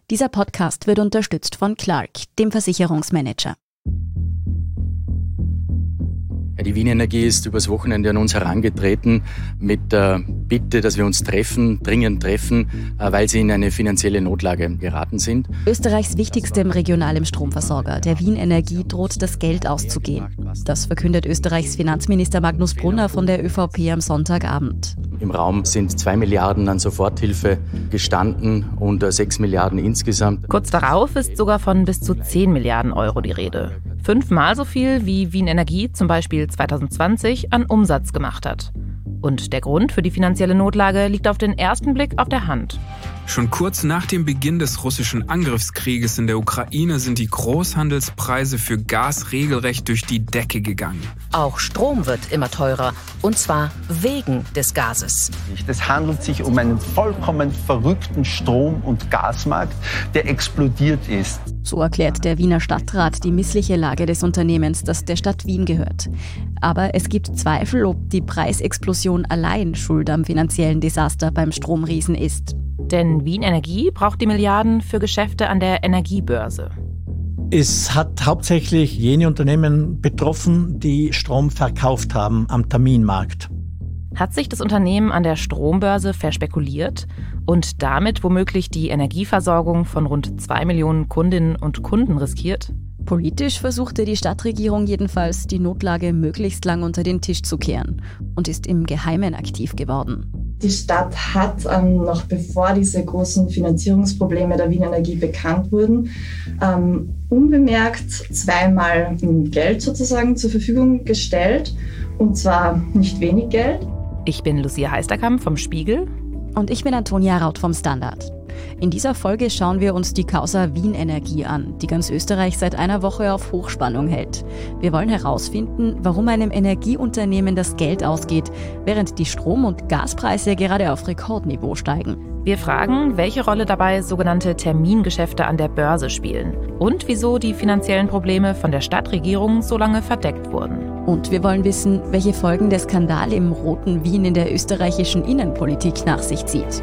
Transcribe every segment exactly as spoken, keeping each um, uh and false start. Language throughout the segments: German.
Dieser Podcast wird unterstützt von Clark, dem Versicherungsmanager. Die Wien Energie ist übers Wochenende an uns herangetreten mit der Bitte, dass wir uns treffen, dringend treffen, weil sie in eine finanzielle Notlage geraten sind. Österreichs wichtigstem regionalem Stromversorger, der Wien Energie, droht das Geld auszugehen. Das verkündet Österreichs Finanzminister Magnus Brunner von der ÖVP am Sonntagabend. Im Raum sind zwei Milliarden an Soforthilfe gestanden und sechs Milliarden insgesamt. Kurz darauf ist sogar von bis zu zehn Milliarden Euro die Rede. Fünfmal so viel, wie Wien Energie zum Beispiel zwanzig zwanzig an Umsatz gemacht hat. Und der Grund für die finanzielle Notlage liegt auf den ersten Blick auf der Hand. Schon kurz nach dem Beginn des russischen Angriffskrieges in der Ukraine sind die Großhandelspreise für Gas regelrecht durch die Decke gegangen. Auch Strom wird immer teurer, und zwar wegen des Gases. Es handelt sich um einen vollkommen verrückten Strom- und Gasmarkt, der explodiert ist. So erklärt der Wiener Stadtrat die missliche Lage des Unternehmens, das der Stadt Wien gehört. Aber es gibt Zweifel, ob die Preisexplosion allein schuld am finanziellen Desaster beim Stromriesen ist. Denn Wien Energie braucht die Milliarden für Geschäfte an der Energiebörse. Es hat hauptsächlich jene Unternehmen betroffen, die Strom verkauft haben am Terminmarkt. Hat sich das Unternehmen an der Strombörse verspekuliert und damit womöglich die Energieversorgung von rund zwei Millionen Kundinnen und Kunden riskiert? Politisch versuchte die Stadtregierung jedenfalls, die Notlage möglichst lang unter den Tisch zu kehren und ist im Geheimen aktiv geworden. Die Stadt hat, ähm, noch bevor diese großen Finanzierungsprobleme der Wien Energie bekannt wurden, ähm, unbemerkt zweimal Geld sozusagen zur Verfügung gestellt. Und zwar nicht wenig Geld. Ich bin Lucia Heisterkamp vom Spiegel. Und ich bin Antonia Raut vom Standard. In dieser Folge schauen wir uns die Causa Wien Energie an, die ganz Österreich seit einer Woche auf Hochspannung hält. Wir wollen herausfinden, warum einem Energieunternehmen das Geld ausgeht, während die Strom- und Gaspreise gerade auf Rekordniveau steigen. Wir fragen, welche Rolle dabei sogenannte Termingeschäfte an der Börse spielen und wieso die finanziellen Probleme von der Stadtregierung so lange verdeckt wurden. Und wir wollen wissen, welche Folgen der Skandal im roten Wien in der österreichischen Innenpolitik nach sich zieht.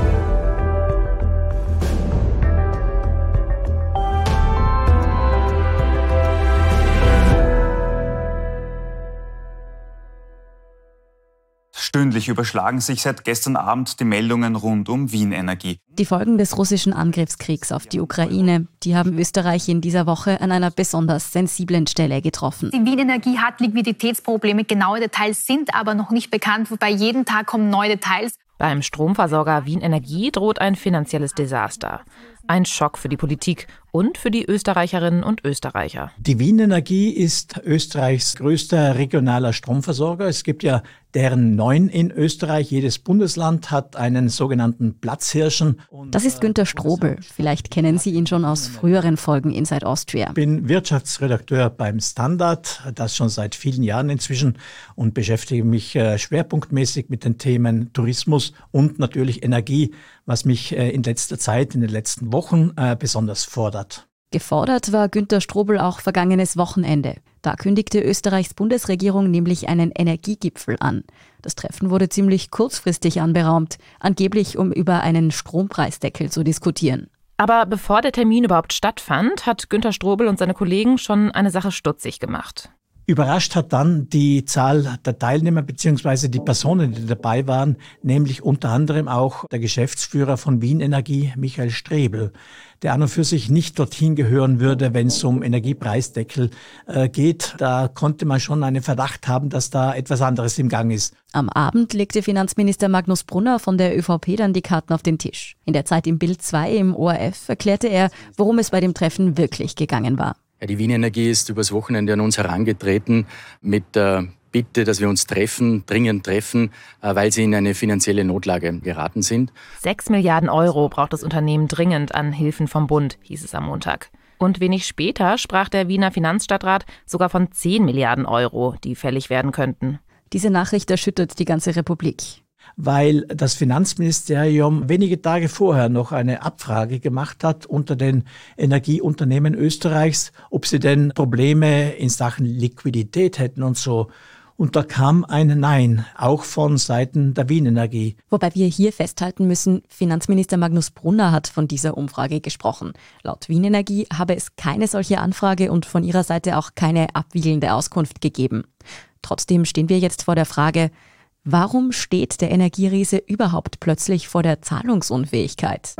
Stündlich überschlagen sich seit gestern Abend die Meldungen rund um Wien Energie. Die Folgen des russischen Angriffskriegs auf die Ukraine, die haben Österreich in dieser Woche an einer besonders sensiblen Stelle getroffen. Die Wien Energie hat Liquiditätsprobleme. Genaue Details sind aber noch nicht bekannt, wobei jeden Tag kommen neue Details. Beim Stromversorger Wien Energie droht ein finanzielles Desaster. Ein Schock für die Politik und für die Österreicherinnen und Österreicher. Die Wien Energie ist Österreichs größter regionaler Stromversorger. Es gibt ja deren neun in Österreich. Jedes Bundesland hat einen sogenannten Platzhirschen. Das ist Günter Strobl. Vielleicht kennen Sie ihn schon aus früheren Folgen Inside Austria. Ich bin Wirtschaftsredakteur beim Standard, das schon seit vielen Jahren inzwischen, und beschäftige mich schwerpunktmäßig mit den Themen Tourismus und natürlich Energie, was mich in letzter Zeit, in den letzten Wochen besonders fordert. Gefordert war Günter Strobl auch vergangenes Wochenende. Da kündigte Österreichs Bundesregierung nämlich einen Energiegipfel an. Das Treffen wurde ziemlich kurzfristig anberaumt, angeblich um über einen Strompreisdeckel zu diskutieren. Aber bevor der Termin überhaupt stattfand, hat Günter Strobl und seine Kollegen schon eine Sache stutzig gemacht. Überrascht hat dann die Zahl der Teilnehmer bzw. die Personen, die dabei waren, nämlich unter anderem auch der Geschäftsführer von Wien Energie, Michael Strebel, der an und für sich nicht dorthin gehören würde, wenn es um Energiepreisdeckel äh, geht. Da konnte man schon einen Verdacht haben, dass da etwas anderes im Gang ist. Am Abend legte Finanzminister Magnus Brunner von der ÖVP dann die Karten auf den Tisch. In der Zeit im Bild zwei im O R F erklärte er, worum es bei dem Treffen wirklich gegangen war. Die Wien Energie ist übers Wochenende an uns herangetreten mit der Bitte, dass wir uns treffen, dringend treffen, weil sie in eine finanzielle Notlage geraten sind. Sechs Milliarden Euro braucht das Unternehmen dringend an Hilfen vom Bund, hieß es am Montag. Und wenig später sprach der Wiener Finanzstadtrat sogar von zehn Milliarden Euro, die fällig werden könnten. Diese Nachricht erschüttert die ganze Republik. Weil das Finanzministerium wenige Tage vorher noch eine Abfrage gemacht hat unter den Energieunternehmen Österreichs, ob sie denn Probleme in Sachen Liquidität hätten und so. Und da kam ein Nein, auch von Seiten der Wien Energie. Wobei wir hier festhalten müssen, Finanzminister Magnus Brunner hat von dieser Umfrage gesprochen. Laut Wien Energie habe es keine solche Anfrage und von ihrer Seite auch keine abwiegelnde Auskunft gegeben. Trotzdem stehen wir jetzt vor der Frage, warum steht der Energieriese überhaupt plötzlich vor der Zahlungsunfähigkeit?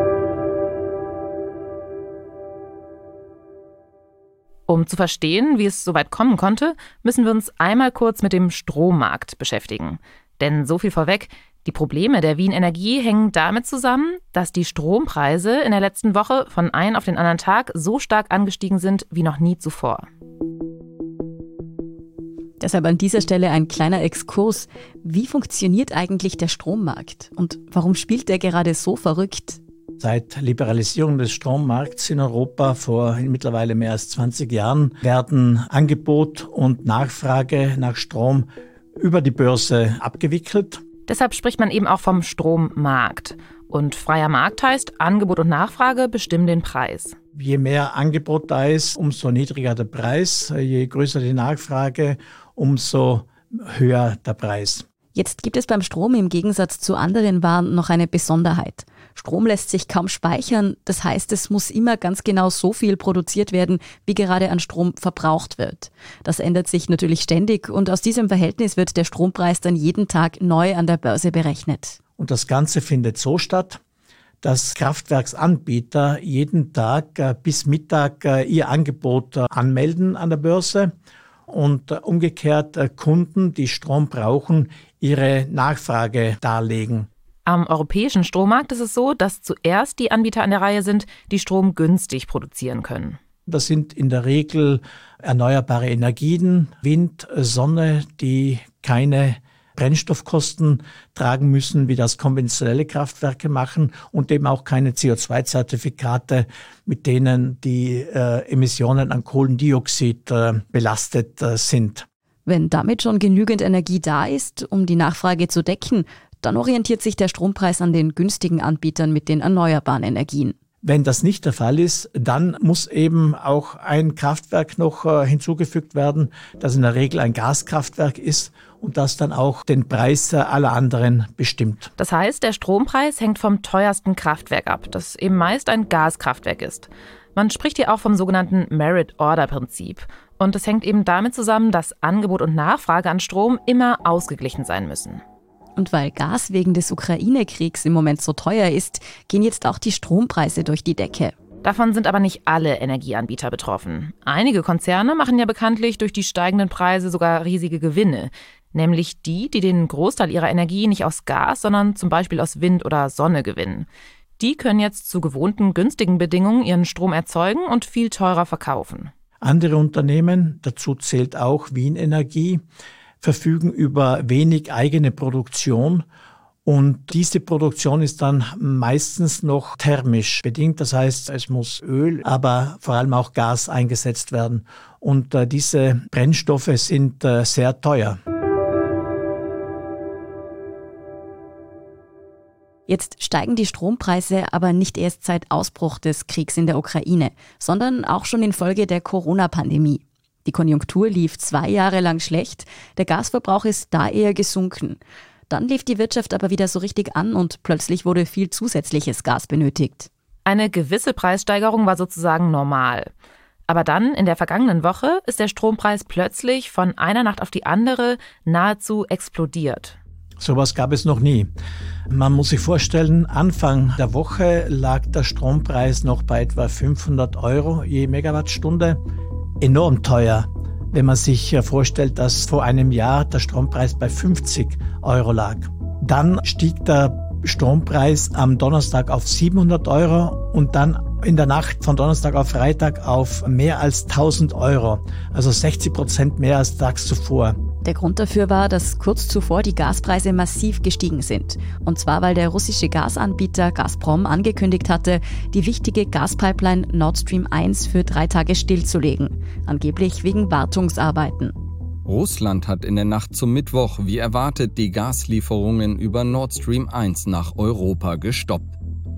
Um zu verstehen, wie es so weit kommen konnte, müssen wir uns einmal kurz mit dem Strommarkt beschäftigen. Denn so viel vorweg, die Probleme der Wien Energie hängen damit zusammen, dass die Strompreise in der letzten Woche von einem auf den anderen Tag so stark angestiegen sind wie noch nie zuvor. Deshalb an dieser Stelle ein kleiner Exkurs. Wie funktioniert eigentlich der Strommarkt und warum spielt der gerade so verrückt? Seit Liberalisierung des Strommarkts in Europa vor mittlerweile mehr als zwanzig Jahren werden Angebot und Nachfrage nach Strom über die Börse abgewickelt. Deshalb spricht man eben auch vom Strommarkt. Und freier Markt heißt, Angebot und Nachfrage bestimmen den Preis. Je mehr Angebot da ist, umso niedriger der Preis. Je größer die Nachfrage, umso höher der Preis. Jetzt gibt es beim Strom im Gegensatz zu anderen Waren noch eine Besonderheit. Strom lässt sich kaum speichern, das heißt, es muss immer ganz genau so viel produziert werden, wie gerade an Strom verbraucht wird. Das ändert sich natürlich ständig und aus diesem Verhältnis wird der Strompreis dann jeden Tag neu an der Börse berechnet. Und das Ganze findet so statt, dass Kraftwerksanbieter jeden Tag äh, bis Mittag äh, ihr Angebot äh, anmelden an der Börse und äh, umgekehrt äh, Kunden, die Strom brauchen, ihre Nachfrage darlegen. Am europäischen Strommarkt ist es so, dass zuerst die Anbieter an der Reihe sind, die Strom günstig produzieren können. Das sind in der Regel erneuerbare Energien, Wind, Sonne, die keine Brennstoffkosten tragen müssen, wie das konventionelle Kraftwerke machen und eben auch keine C O zwei Zertifikate, mit denen die äh, Emissionen an Kohlendioxid äh, belastet äh, sind. Wenn damit schon genügend Energie da ist, um die Nachfrage zu decken, dann orientiert sich der Strompreis an den günstigen Anbietern mit den erneuerbaren Energien. Wenn das nicht der Fall ist, dann muss eben auch ein Kraftwerk noch äh, hinzugefügt werden, das in der Regel ein Gaskraftwerk ist und das dann auch den Preis äh, aller anderen bestimmt. Das heißt, der Strompreis hängt vom teuersten Kraftwerk ab, das eben meist ein Gaskraftwerk ist. Man spricht hier auch vom sogenannten Merit-Order-Prinzip. Und es hängt eben damit zusammen, dass Angebot und Nachfrage an Strom immer ausgeglichen sein müssen. Und weil Gas wegen des Ukraine-Kriegs im Moment so teuer ist, gehen jetzt auch die Strompreise durch die Decke. Davon sind aber nicht alle Energieanbieter betroffen. Einige Konzerne machen ja bekanntlich durch die steigenden Preise sogar riesige Gewinne. Nämlich die, die den Großteil ihrer Energie nicht aus Gas, sondern zum Beispiel aus Wind oder Sonne gewinnen. Die können jetzt zu gewohnten günstigen Bedingungen ihren Strom erzeugen und viel teurer verkaufen. Andere Unternehmen, dazu zählt auch Wien Energie, verfügen über wenig eigene Produktion und diese Produktion ist dann meistens noch thermisch bedingt. Das heißt, es muss Öl, aber vor allem auch Gas eingesetzt werden und äh, diese Brennstoffe sind äh, sehr teuer. Jetzt steigen die Strompreise aber nicht erst seit Ausbruch des Kriegs in der Ukraine, sondern auch schon infolge der Corona-Pandemie. Die Konjunktur lief zwei Jahre lang schlecht, der Gasverbrauch ist da eher gesunken. Dann lief die Wirtschaft aber wieder so richtig an und plötzlich wurde viel zusätzliches Gas benötigt. Eine gewisse Preissteigerung war sozusagen normal. Aber dann, in der vergangenen Woche, ist der Strompreis plötzlich von einer Nacht auf die andere nahezu explodiert. Sowas gab es noch nie. Man muss sich vorstellen, Anfang der Woche lag der Strompreis noch bei etwa fünfhundert Euro je Megawattstunde. Enorm teuer, wenn man sich vorstellt, dass vor einem Jahr der Strompreis bei fünfzig Euro lag. Dann stieg der Strompreis am Donnerstag auf siebenhundert Euro und dann in der Nacht von Donnerstag auf Freitag auf mehr als tausend Euro, also sechzig Prozent mehr als tags zuvor. Der Grund dafür war, dass kurz zuvor die Gaspreise massiv gestiegen sind. Und zwar, weil der russische Gasanbieter Gazprom angekündigt hatte, die wichtige Gaspipeline Nord Stream eins für drei Tage stillzulegen. Angeblich wegen Wartungsarbeiten. Russland hat in der Nacht zum Mittwoch, wie erwartet, die Gaslieferungen über Nord Stream eins nach Europa gestoppt.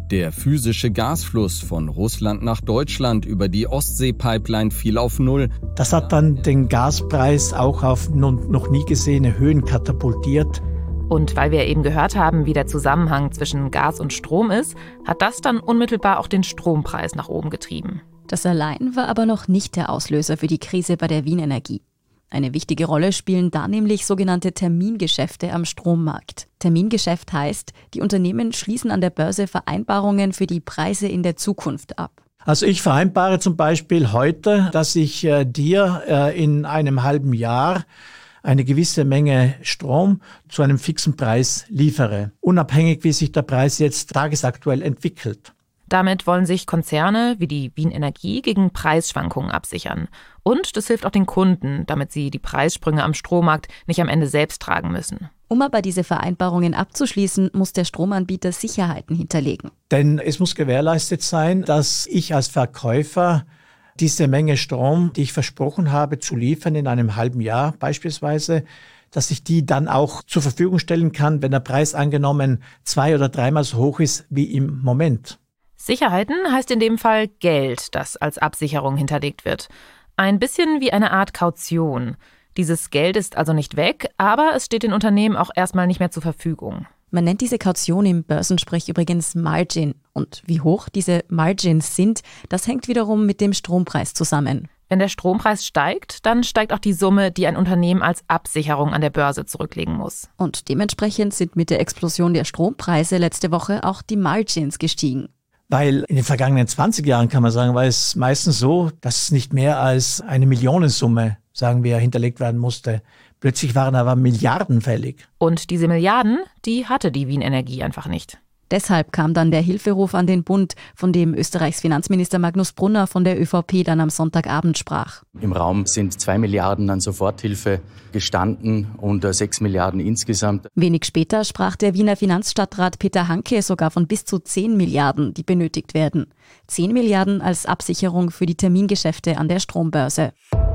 Der physische Gasfluss von Russland nach Deutschland über die Ostsee-Pipeline fiel auf Null. Das hat dann den Gaspreis auch auf noch nie gesehene Höhen katapultiert. Und weil wir eben gehört haben, wie der Zusammenhang zwischen Gas und Strom ist, hat das dann unmittelbar auch den Strompreis nach oben getrieben. Das allein war aber noch nicht der Auslöser für die Krise bei der Wien Energie. Eine wichtige Rolle spielen da nämlich sogenannte Termingeschäfte am Strommarkt. Termingeschäft heißt, die Unternehmen schließen an der Börse Vereinbarungen für die Preise in der Zukunft ab. Also ich vereinbare zum Beispiel heute, dass ich äh, dir äh, in einem halben Jahr eine gewisse Menge Strom zu einem fixen Preis liefere, unabhängig wie sich der Preis jetzt tagesaktuell entwickelt. Damit wollen sich Konzerne wie die Wien Energie gegen Preisschwankungen absichern. Und das hilft auch den Kunden, damit sie die Preissprünge am Strommarkt nicht am Ende selbst tragen müssen. Um aber diese Vereinbarungen abzuschließen, muss der Stromanbieter Sicherheiten hinterlegen. Denn es muss gewährleistet sein, dass ich als Verkäufer diese Menge Strom, die ich versprochen habe zu liefern in einem halben Jahr beispielsweise, dass ich die dann auch zur Verfügung stellen kann, wenn der Preis angenommen zwei- oder dreimal so hoch ist wie im Moment. Sicherheiten heißt in dem Fall Geld, das als Absicherung hinterlegt wird. Ein bisschen wie eine Art Kaution. Dieses Geld ist also nicht weg, aber es steht den Unternehmen auch erstmal nicht mehr zur Verfügung. Man nennt diese Kaution im Börsensprech übrigens Margin. Und wie hoch diese Margins sind, das hängt wiederum mit dem Strompreis zusammen. Wenn der Strompreis steigt, dann steigt auch die Summe, die ein Unternehmen als Absicherung an der Börse zurücklegen muss. Und dementsprechend sind mit der Explosion der Strompreise letzte Woche auch die Margins gestiegen. Weil in den vergangenen zwanzig Jahren, kann man sagen, war es meistens so, dass nicht mehr als eine Millionensumme, sagen wir, hinterlegt werden musste. Plötzlich waren aber Milliarden fällig. Und diese Milliarden, die hatte die Wien Energie einfach nicht. Deshalb kam dann der Hilferuf an den Bund, von dem Österreichs Finanzminister Magnus Brunner von der ÖVP dann am Sonntagabend sprach. Im Raum sind zwei Milliarden an Soforthilfe gestanden und sechs Milliarden insgesamt. Wenig später sprach der Wiener Finanzstadtrat Peter Hanke sogar von bis zu zehn Milliarden, die benötigt werden. zehn Milliarden als Absicherung für die Termingeschäfte an der Strombörse.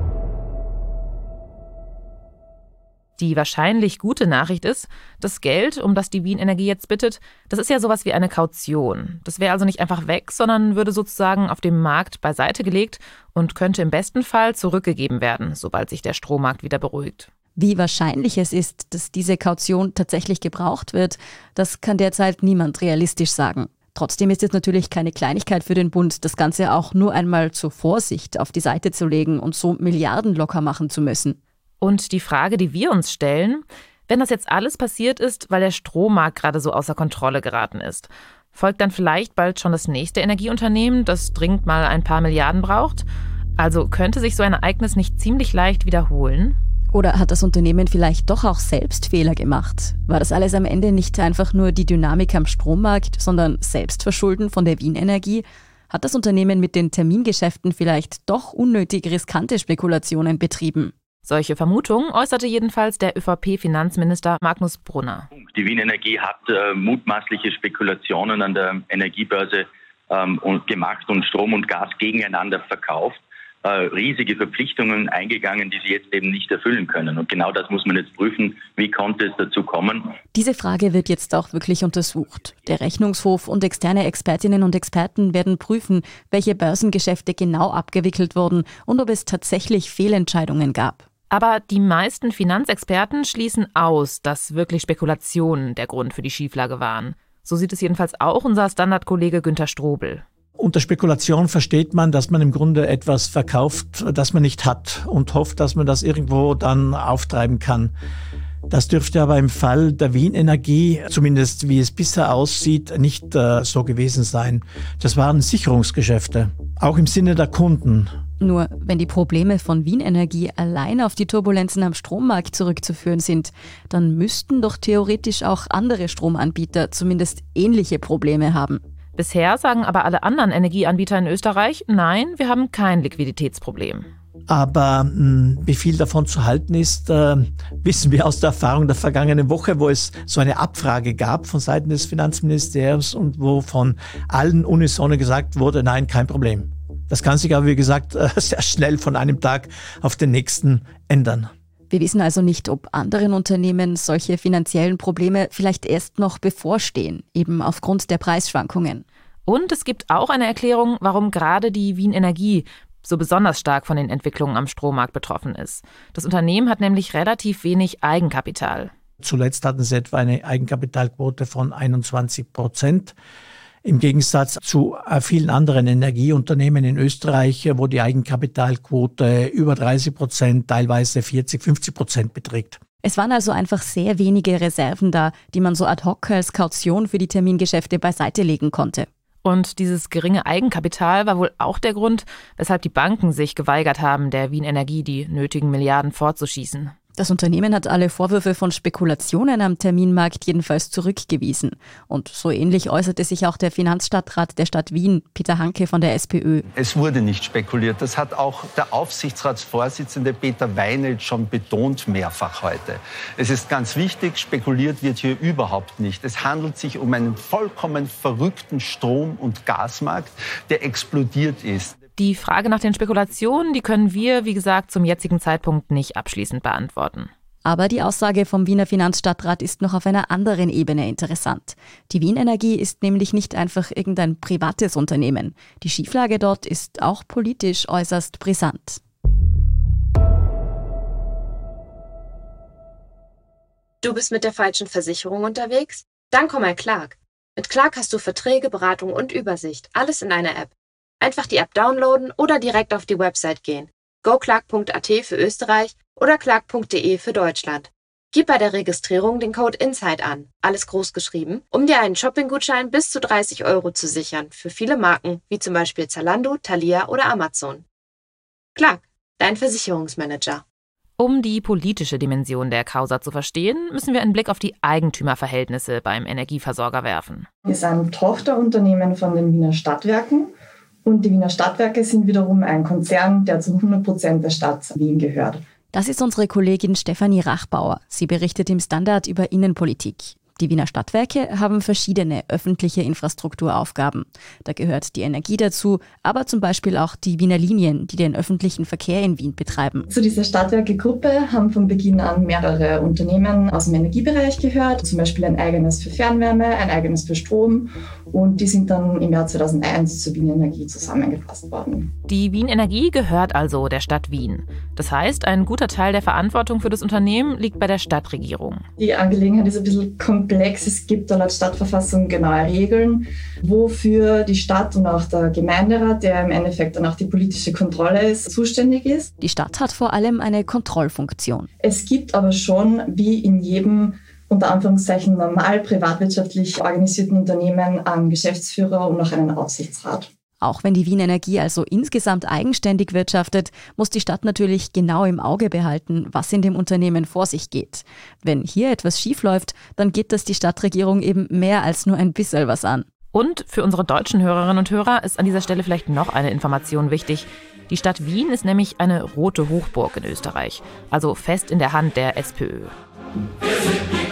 Die wahrscheinlich gute Nachricht ist, das Geld, um das die Wien Energie jetzt bittet, das ist ja sowas wie eine Kaution. Das wäre also nicht einfach weg, sondern würde sozusagen auf dem Markt beiseite gelegt und könnte im besten Fall zurückgegeben werden, sobald sich der Strommarkt wieder beruhigt. Wie wahrscheinlich es ist, dass diese Kaution tatsächlich gebraucht wird, das kann derzeit niemand realistisch sagen. Trotzdem ist es natürlich keine Kleinigkeit für den Bund, das Ganze auch nur einmal zur Vorsicht auf die Seite zu legen und so Milliarden locker machen zu müssen. Und die Frage, die wir uns stellen, wenn das jetzt alles passiert ist, weil der Strommarkt gerade so außer Kontrolle geraten ist, folgt dann vielleicht bald schon das nächste Energieunternehmen, das dringend mal ein paar Milliarden braucht? Also könnte sich so ein Ereignis nicht ziemlich leicht wiederholen? Oder hat das Unternehmen vielleicht doch auch selbst Fehler gemacht? War das alles am Ende nicht einfach nur die Dynamik am Strommarkt, sondern Selbstverschulden von der Wien Energie? Hat das Unternehmen mit den Termingeschäften vielleicht doch unnötig riskante Spekulationen betrieben? Solche Vermutungen äußerte jedenfalls der ÖVP-Finanzminister Magnus Brunner. Die Wien Energie hat äh, mutmaßliche Spekulationen an der Energiebörse ähm, und gemacht und Strom und Gas gegeneinander verkauft. Äh, riesige Verpflichtungen eingegangen, die sie jetzt eben nicht erfüllen können. Und genau das muss man jetzt prüfen. Wie konnte es dazu kommen? Diese Frage wird jetzt auch wirklich untersucht. Der Rechnungshof und externe Expertinnen und Experten werden prüfen, welche Börsengeschäfte genau abgewickelt wurden und ob es tatsächlich Fehlentscheidungen gab. Aber die meisten Finanzexperten schließen aus, dass wirklich Spekulationen der Grund für die Schieflage waren. So sieht es jedenfalls auch unser Standardkollege Günther Strobel. Unter Spekulation versteht man, dass man im Grunde etwas verkauft, das man nicht hat und hofft, dass man das irgendwo dann auftreiben kann. Das dürfte aber im Fall der Wien Energie, zumindest wie es bisher aussieht, nicht äh, so gewesen sein. Das waren Sicherungsgeschäfte, auch im Sinne der Kunden. Nur wenn die Probleme von Wien Energie allein auf die Turbulenzen am Strommarkt zurückzuführen sind, dann müssten doch theoretisch auch andere Stromanbieter zumindest ähnliche Probleme haben. Bisher sagen aber alle anderen Energieanbieter in Österreich, nein, wir haben kein Liquiditätsproblem. Aber mh, wie viel davon zu halten ist, äh, wissen wir aus der Erfahrung der vergangenen Woche, wo es so eine Abfrage gab von Seiten des Finanzministeriums und wo von allen unisono gesagt wurde, nein, kein Problem. Das kann sich aber, wie gesagt, sehr schnell von einem Tag auf den nächsten ändern. Wir wissen also nicht, ob anderen Unternehmen solche finanziellen Probleme vielleicht erst noch bevorstehen, eben aufgrund der Preisschwankungen. Und es gibt auch eine Erklärung, warum gerade die Wien Energie so besonders stark von den Entwicklungen am Strommarkt betroffen ist. Das Unternehmen hat nämlich relativ wenig Eigenkapital. Zuletzt hatten sie etwa eine Eigenkapitalquote von einundzwanzig Prozent. Im Gegensatz zu vielen anderen Energieunternehmen in Österreich, wo die Eigenkapitalquote über dreißig Prozent, teilweise vierzig, fünfzig Prozent beträgt. Es waren also einfach sehr wenige Reserven da, die man so ad hoc als Kaution für die Termingeschäfte beiseite legen konnte. Und dieses geringe Eigenkapital war wohl auch der Grund, weshalb die Banken sich geweigert haben, der Wien Energie die nötigen Milliarden vorzuschießen. Das Unternehmen hat alle Vorwürfe von Spekulationen am Terminmarkt jedenfalls zurückgewiesen. Und so ähnlich äußerte sich auch der Finanzstadtrat der Stadt Wien, Peter Hanke von der SPÖ. Es wurde nicht spekuliert. Das hat auch der Aufsichtsratsvorsitzende Peter Weinelt schon betont mehrfach heute. Es ist ganz wichtig, spekuliert wird hier überhaupt nicht. Es handelt sich um einen vollkommen verrückten Strom- und Gasmarkt, der explodiert ist. Die Frage nach den Spekulationen, die können wir, wie gesagt, zum jetzigen Zeitpunkt nicht abschließend beantworten. Aber die Aussage vom Wiener Finanzstadtrat ist noch auf einer anderen Ebene interessant. Die Wien Energie ist nämlich nicht einfach irgendein privates Unternehmen. Die Schieflage dort ist auch politisch äußerst brisant. Du bist mit der falschen Versicherung unterwegs? Dann komm mal Clark. Mit Clark hast du Verträge, Beratung und Übersicht. Alles in einer App. Einfach die App downloaden oder direkt auf die Website gehen. go clark punkt a t für Österreich oder clark punkt d e für Deutschland. Gib bei der Registrierung den Code INSIDE an, alles groß geschrieben, um dir einen Shopping-Gutschein bis zu dreißig Euro zu sichern für viele Marken wie zum Beispiel Zalando, Thalia oder Amazon. Clark, dein Versicherungsmanager. Um die politische Dimension der Causa zu verstehen, müssen wir einen Blick auf die Eigentümerverhältnisse beim Energieversorger werfen. Wir sind Tochterunternehmen von den Wiener Stadtwerken. Und die Wiener Stadtwerke sind wiederum ein Konzern, der zu hundert Prozent der Stadt Wien gehört. Das ist unsere Kollegin Stefanie Rachbauer. Sie berichtet im Standard über Innenpolitik. Die Wiener Stadtwerke haben verschiedene öffentliche Infrastrukturaufgaben. Da gehört die Energie dazu, aber zum Beispiel auch die Wiener Linien, die den öffentlichen Verkehr in Wien betreiben. Zu dieser Stadtwerke-Gruppe haben von Beginn an mehrere Unternehmen aus dem Energiebereich gehört, zum Beispiel ein eigenes für Fernwärme, ein eigenes für Strom, und die sind dann im Jahr zweitausendeins zur Wien Energie zusammengefasst worden. Die Wien Energie gehört also der Stadt Wien. Das heißt, ein guter Teil der Verantwortung für das Unternehmen liegt bei der Stadtregierung. Die Angelegenheit ist ein bisschen komplex. Es gibt da laut Stadtverfassung genaue Regeln, wofür die Stadt und auch der Gemeinderat, der im Endeffekt dann auch die politische Kontrolle ist, zuständig ist. Die Stadt hat vor allem eine Kontrollfunktion. Es gibt aber schon, wie in jedem unter Anführungszeichen normal privatwirtschaftlich organisierten Unternehmen, einen Geschäftsführer und auch einen Aufsichtsrat. Auch wenn die Wien Energie also insgesamt eigenständig wirtschaftet, muss die Stadt natürlich genau im Auge behalten, was in dem Unternehmen vor sich geht. Wenn hier etwas schiefläuft, dann geht das die Stadtregierung eben mehr als nur ein bisschen was an. Und für unsere deutschen Hörerinnen und Hörer ist an dieser Stelle vielleicht noch eine Information wichtig. Die Stadt Wien ist nämlich eine rote Hochburg in Österreich, also fest in der Hand der SPÖ. Wir sind die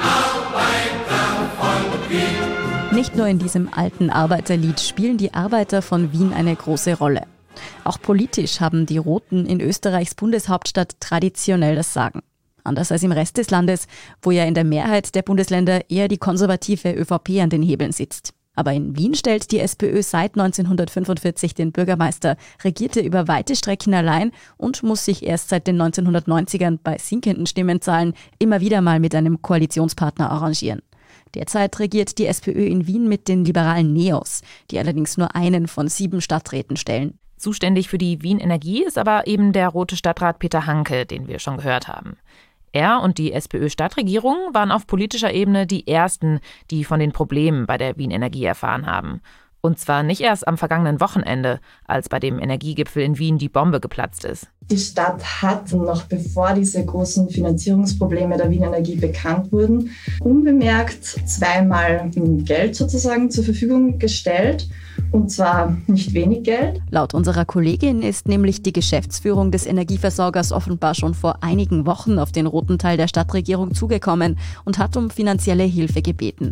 Arbeiter von Wien. Nicht nur in diesem alten Arbeiterlied spielen die Arbeiter von Wien eine große Rolle. Auch politisch haben die Roten in Österreichs Bundeshauptstadt traditionell das Sagen. Anders als im Rest des Landes, wo ja in der Mehrheit der Bundesländer eher die konservative ÖVP an den Hebeln sitzt. Aber in Wien stellt die SPÖ seit neunzehnhundertfünfundvierzig den Bürgermeister, regierte über weite Strecken allein und muss sich erst seit den neunzehnhundertneunzigern bei sinkenden Stimmenzahlen immer wieder mal mit einem Koalitionspartner arrangieren. Derzeit regiert die SPÖ in Wien mit den liberalen Neos, die allerdings nur einen von sieben Stadträten stellen. Zuständig für die Wien Energie ist aber eben der rote Stadtrat Peter Hanke, den wir schon gehört haben. Er und die SPÖ-Stadtregierung waren auf politischer Ebene die ersten, die von den Problemen bei der Wien Energie erfahren haben. Und zwar nicht erst am vergangenen Wochenende, als bei dem Energiegipfel in Wien die Bombe geplatzt ist. Die Stadt hat, noch bevor diese großen Finanzierungsprobleme der Wien Energie bekannt wurden, unbemerkt zweimal Geld sozusagen zur Verfügung gestellt. Und zwar nicht wenig Geld. Laut unserer Kollegin ist nämlich die Geschäftsführung des Energieversorgers offenbar schon vor einigen Wochen auf den roten Teil der Stadtregierung zugekommen und hat um finanzielle Hilfe gebeten.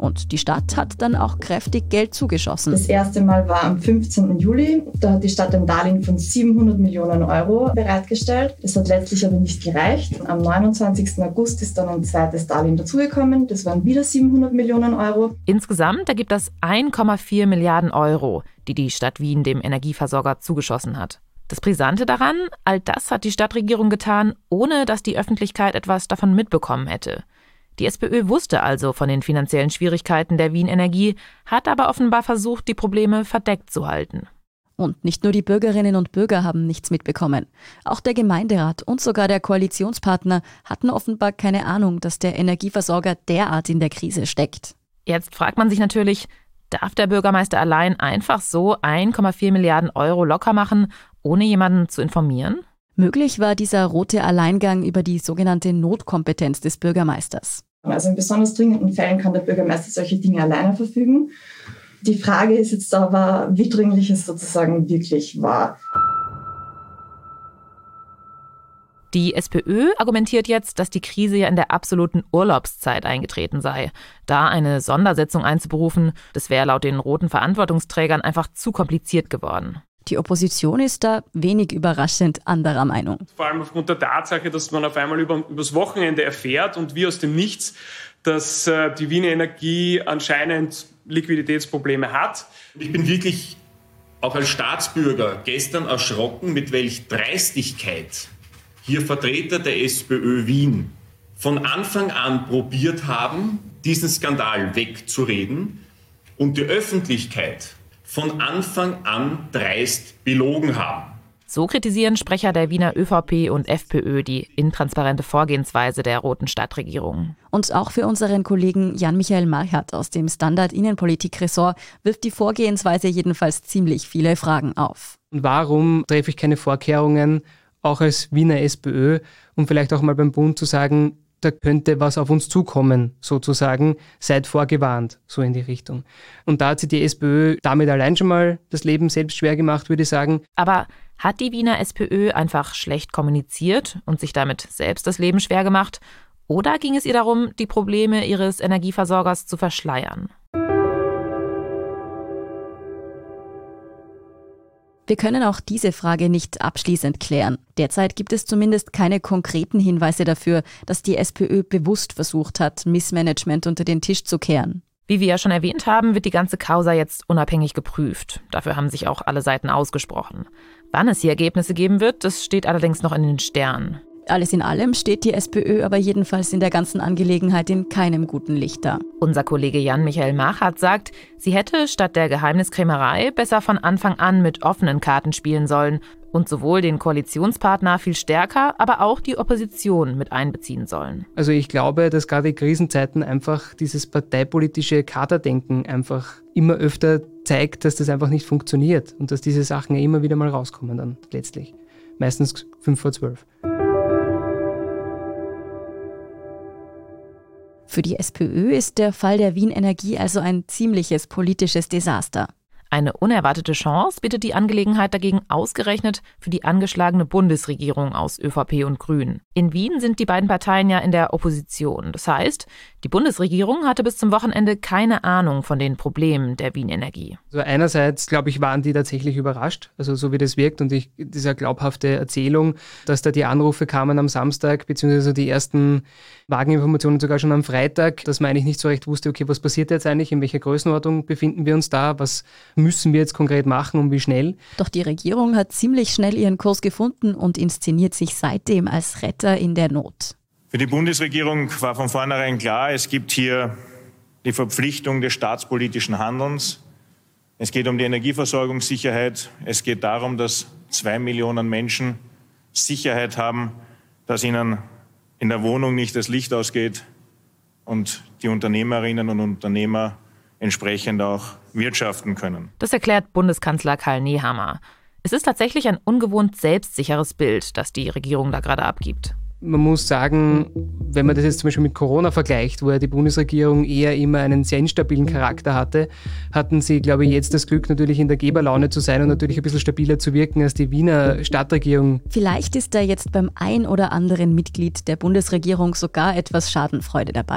Und die Stadt hat dann auch kräftig Geld zugeschossen. Das erste Mal war am fünfzehnten Juli. Da hat die Stadt ein Darlehen von siebenhundert Millionen Euro bereitgestellt. Das hat letztlich aber nicht gereicht. Am neunundzwanzigsten August ist dann ein zweites Darlehen dazugekommen. Das waren wieder siebenhundert Millionen Euro. Insgesamt ergibt das eins Komma vier Milliarden Euro, die die Stadt Wien dem Energieversorger zugeschossen hat. Das Brisante daran, all das hat die Stadtregierung getan, ohne dass die Öffentlichkeit etwas davon mitbekommen hätte. Die SPÖ wusste also von den finanziellen Schwierigkeiten der Wien Energie, hat aber offenbar versucht, die Probleme verdeckt zu halten. Und nicht nur die Bürgerinnen und Bürger haben nichts mitbekommen. Auch der Gemeinderat und sogar der Koalitionspartner hatten offenbar keine Ahnung, dass der Energieversorger derart in der Krise steckt. Jetzt fragt man sich natürlich, darf der Bürgermeister allein einfach so eins Komma vier Milliarden Euro locker machen, ohne jemanden zu informieren? Möglich war dieser rote Alleingang über die sogenannte Notkompetenz des Bürgermeisters. Also in besonders dringenden Fällen kann der Bürgermeister solche Dinge alleine verfügen. Die Frage ist jetzt aber, wie dringlich es sozusagen wirklich war. Die SPÖ argumentiert jetzt, dass die Krise ja in der absoluten Urlaubszeit eingetreten sei. Da eine Sondersitzung einzuberufen, das wäre laut den roten Verantwortungsträgern einfach zu kompliziert geworden. Die Opposition ist da wenig überraschend anderer Meinung. Vor allem aufgrund der Tatsache, dass man auf einmal über, übers Wochenende erfährt und wie aus dem Nichts, dass äh, die Wiener Energie anscheinend Liquiditätsprobleme hat. Ich bin wirklich auch als Staatsbürger gestern erschrocken, mit welch Dreistigkeit hier Vertreter der SPÖ Wien von Anfang an probiert haben, diesen Skandal wegzureden und die Öffentlichkeit von Anfang an dreist belogen haben. So kritisieren Sprecher der Wiener ÖVP und FPÖ die intransparente Vorgehensweise der roten Stadtregierung. Und auch für unseren Kollegen Jan-Michael Marchart aus dem Standard Innenpolitik-Ressort wirft die Vorgehensweise jedenfalls ziemlich viele Fragen auf. Und warum treffe ich keine Vorkehrungen, auch als Wiener SPÖ, um vielleicht auch mal beim Bund zu sagen, da könnte was auf uns zukommen, sozusagen, seid vorgewarnt, so in die Richtung. Und da hat sich die SPÖ damit allein schon mal das Leben selbst schwer gemacht, würde ich sagen. Aber hat die Wiener SPÖ einfach schlecht kommuniziert und sich damit selbst das Leben schwer gemacht? Oder ging es ihr darum, die Probleme ihres Energieversorgers zu verschleiern? Wir können auch diese Frage nicht abschließend klären. Derzeit gibt es zumindest keine konkreten Hinweise dafür, dass die SPÖ bewusst versucht hat, Missmanagement unter den Tisch zu kehren. Wie wir ja schon erwähnt haben, wird die ganze Causa jetzt unabhängig geprüft. Dafür haben sich auch alle Seiten ausgesprochen. Wann es hier Ergebnisse geben wird, das steht allerdings noch in den Sternen. Alles in allem steht die SPÖ aber jedenfalls in der ganzen Angelegenheit in keinem guten Licht da. Unser Kollege Jan-Michael Marchart sagt, sie hätte statt der Geheimniskrämerei besser von Anfang an mit offenen Karten spielen sollen und sowohl den Koalitionspartner viel stärker, aber auch die Opposition mit einbeziehen sollen. Also ich glaube, dass gerade in Krisenzeiten einfach dieses parteipolitische Kaderdenken einfach immer öfter zeigt, dass das einfach nicht funktioniert und dass diese Sachen ja immer wieder mal rauskommen dann letztlich. Meistens fünf vor zwölf. Für die SPÖ ist der Fall der Wien Energie also ein ziemliches politisches Desaster. Eine unerwartete Chance bietet die Angelegenheit dagegen ausgerechnet für die angeschlagene Bundesregierung aus ÖVP und Grünen. In Wien sind die beiden Parteien ja in der Opposition. Das heißt, die Bundesregierung hatte bis zum Wochenende keine Ahnung von den Problemen der Wien Energie. Also einerseits, glaube ich, waren die tatsächlich überrascht, also so wie das wirkt und ich, diese glaubhafte Erzählung, dass da die Anrufe kamen am Samstag, beziehungsweise die ersten vagen Informationen sogar schon am Freitag, dass man eigentlich nicht so recht wusste, okay, was passiert jetzt eigentlich, in welcher Größenordnung befinden wir uns da, was müssen wir jetzt konkret machen und wie schnell. Doch die Regierung hat ziemlich schnell ihren Kurs gefunden und inszeniert sich seitdem als Retter in der Not. Für die Bundesregierung war von vornherein klar, es gibt hier die Verpflichtung des staatspolitischen Handelns. Es geht um die Energieversorgungssicherheit. Es geht darum, dass zwei Millionen Menschen Sicherheit haben, dass ihnen in der Wohnung nicht das Licht ausgeht und die Unternehmerinnen und Unternehmer entsprechend auch wirtschaften können. Das erklärt Bundeskanzler Karl Nehammer. Es ist tatsächlich ein ungewohnt selbstsicheres Bild, das die Regierung da gerade abgibt. Man muss sagen, wenn man das jetzt zum Beispiel mit Corona vergleicht, wo ja die Bundesregierung eher immer einen sehr instabilen Charakter hatte, hatten sie, glaube ich, jetzt das Glück, natürlich in der Geberlaune zu sein und natürlich ein bisschen stabiler zu wirken als die Wiener Stadtregierung. Vielleicht ist da jetzt beim ein oder anderen Mitglied der Bundesregierung sogar etwas Schadenfreude dabei.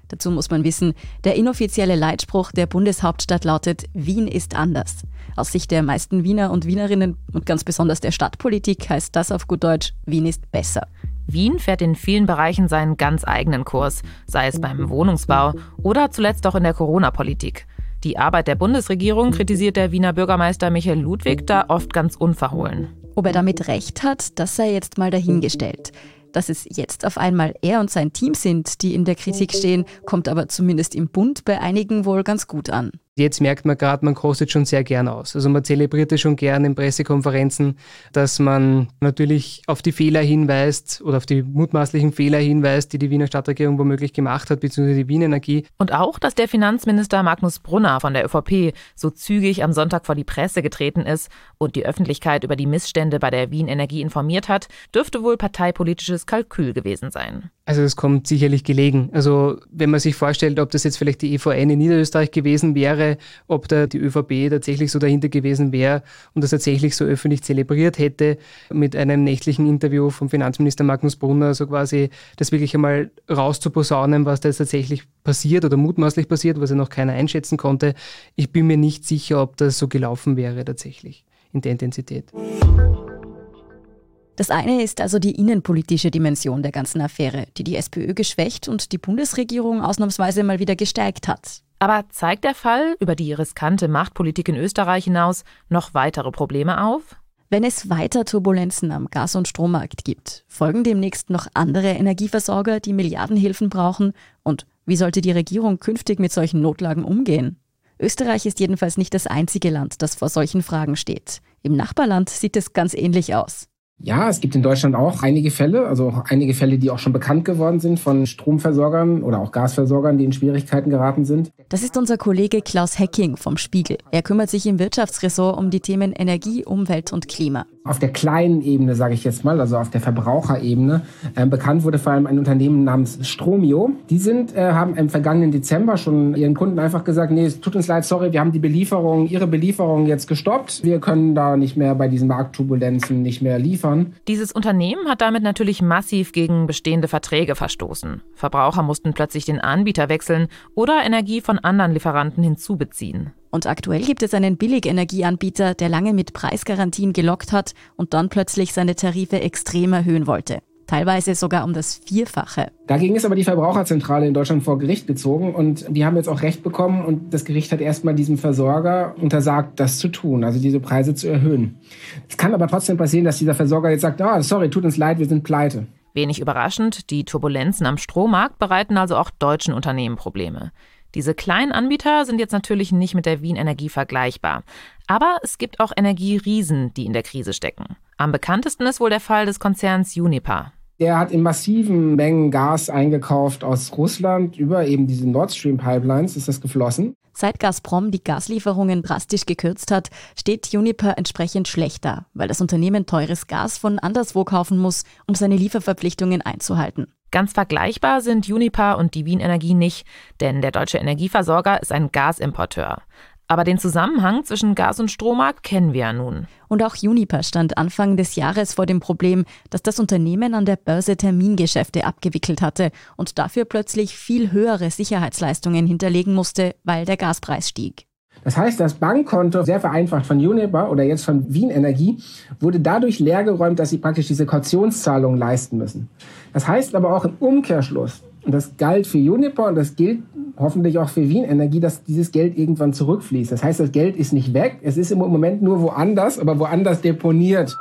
Dazu muss man wissen, der inoffizielle Leitspruch der Bundeshauptstadt lautet: Wien ist anders. Aus Sicht der meisten Wiener und Wienerinnen und ganz besonders der Stadtpolitik heißt das auf gut Deutsch: Wien ist besser. Wien fährt in vielen Bereichen seinen ganz eigenen Kurs, sei es beim Wohnungsbau oder zuletzt auch in der Corona-Politik. Die Arbeit der Bundesregierung kritisiert der Wiener Bürgermeister Michael Ludwig da oft ganz unverhohlen. Ob er damit recht hat, das sei jetzt mal dahingestellt. Dass es jetzt auf einmal er und sein Team sind, die in der Kritik stehen, kommt aber zumindest im Bund bei einigen wohl ganz gut an. Jetzt merkt man gerade, man kostet schon sehr gern aus. Also man zelebriert es schon gern in Pressekonferenzen, dass man natürlich auf die Fehler hinweist oder auf die mutmaßlichen Fehler hinweist, die die Wiener Stadtregierung womöglich gemacht hat, beziehungsweise die Wien Energie. Und auch, dass der Finanzminister Magnus Brunner von der ÖVP so zügig am Sonntag vor die Presse getreten ist und die Öffentlichkeit über die Missstände bei der Wien Energie informiert hat, dürfte wohl parteipolitisches Kalkül gewesen sein. Also es kommt sicherlich gelegen. Also wenn man sich vorstellt, ob das jetzt vielleicht die E V N in Niederösterreich gewesen wäre, ob da die ÖVP tatsächlich so dahinter gewesen wäre und das tatsächlich so öffentlich zelebriert hätte mit einem nächtlichen Interview vom Finanzminister Magnus Brunner, so quasi das wirklich einmal rauszuposaunen, was da jetzt tatsächlich passiert oder mutmaßlich passiert, was ja noch keiner einschätzen konnte. Ich bin mir nicht sicher, ob das so gelaufen wäre tatsächlich in der Intensität. Das eine ist also die innenpolitische Dimension der ganzen Affäre, die die SPÖ geschwächt und die Bundesregierung ausnahmsweise mal wieder gestärkt hat. Aber zeigt der Fall über die riskante Machtpolitik in Österreich hinaus noch weitere Probleme auf? Wenn es weiter Turbulenzen am Gas- und Strommarkt gibt, folgen demnächst noch andere Energieversorger, die Milliardenhilfen brauchen? Und wie sollte die Regierung künftig mit solchen Notlagen umgehen? Österreich ist jedenfalls nicht das einzige Land, das vor solchen Fragen steht. Im Nachbarland sieht es ganz ähnlich aus. Ja, es gibt in Deutschland auch einige Fälle, also auch einige Fälle, die auch schon bekannt geworden sind von Stromversorgern oder auch Gasversorgern, die in Schwierigkeiten geraten sind. Das ist unser Kollege Klaus Hecking vom Spiegel. Er kümmert sich im Wirtschaftsressort um die Themen Energie, Umwelt und Klima. Auf der kleinen Ebene, sage ich jetzt mal, also auf der Verbraucherebene, äh, bekannt wurde vor allem ein Unternehmen namens Stromio. Die sind, äh, haben im vergangenen Dezember schon ihren Kunden einfach gesagt, nee, es tut uns leid, sorry, wir haben die Belieferung, ihre Belieferung jetzt gestoppt. Wir können da nicht mehr bei diesen Marktturbulenzen nicht mehr liefern. Dieses Unternehmen hat damit natürlich massiv gegen bestehende Verträge verstoßen. Verbraucher mussten plötzlich den Anbieter wechseln oder Energie von anderen Lieferanten hinzubeziehen. Und aktuell gibt es einen Billigenergieanbieter, der lange mit Preisgarantien gelockt hat und dann plötzlich seine Tarife extrem erhöhen wollte. Teilweise sogar um das Vierfache. Dagegen ist aber die Verbraucherzentrale in Deutschland vor Gericht gezogen und die haben jetzt auch Recht bekommen und das Gericht hat erstmal diesem Versorger untersagt, das zu tun, also diese Preise zu erhöhen. Es kann aber trotzdem passieren, dass dieser Versorger jetzt sagt, ah, sorry, tut uns leid, wir sind pleite. Wenig überraschend, die Turbulenzen am Strommarkt bereiten also auch deutschen Unternehmen Probleme. Diese kleinen Anbieter sind jetzt natürlich nicht mit der Wien Energie vergleichbar. Aber es gibt auch Energieriesen, die in der Krise stecken. Am bekanntesten ist wohl der Fall des Konzerns Uniper. Der hat in massiven Mengen Gas eingekauft aus Russland. Über eben diese Nord Stream Pipelines ist das geflossen. Seit Gazprom die Gaslieferungen drastisch gekürzt hat, steht Uniper entsprechend schlechter, weil das Unternehmen teures Gas von anderswo kaufen muss, um seine Lieferverpflichtungen einzuhalten. Ganz vergleichbar sind Uniper und die Wien Energie nicht, denn der deutsche Energieversorger ist ein Gasimporteur. Aber den Zusammenhang zwischen Gas- und Strommarkt kennen wir ja nun. Und auch Uniper stand Anfang des Jahres vor dem Problem, dass das Unternehmen an der Börse Termingeschäfte abgewickelt hatte und dafür plötzlich viel höhere Sicherheitsleistungen hinterlegen musste, weil der Gaspreis stieg. Das heißt, das Bankkonto, sehr vereinfacht von Uniper oder jetzt von Wien Energie, wurde dadurch leergeräumt, dass sie praktisch diese Kautionszahlungen leisten müssen. Das heißt aber auch im Umkehrschluss, und das galt für Uniper und das gilt hoffentlich auch für Wien Energie, dass dieses Geld irgendwann zurückfließt. Das heißt, das Geld ist nicht weg, es ist im Moment nur woanders, aber woanders deponiert.